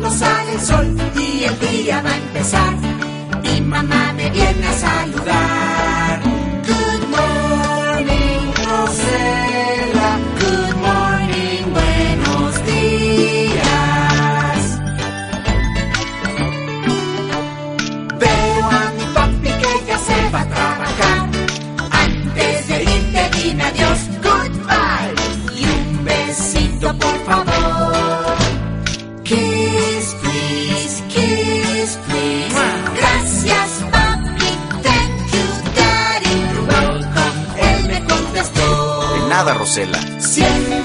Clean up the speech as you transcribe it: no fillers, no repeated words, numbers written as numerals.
cuando sale el sol y el día va a empezar. Mi mamá me viene a saludar. Good morning, Rosela. Good morning, buenos días. Veo a mi papi que ya se va a trabajar. Antes de irte dime adiós, goodbye. Y un besito por favor. Kiss, please, kiss, please. Gracias, papi, thank you, daddy. You're welcome, él me contestó. De nada, Rosela. Siempre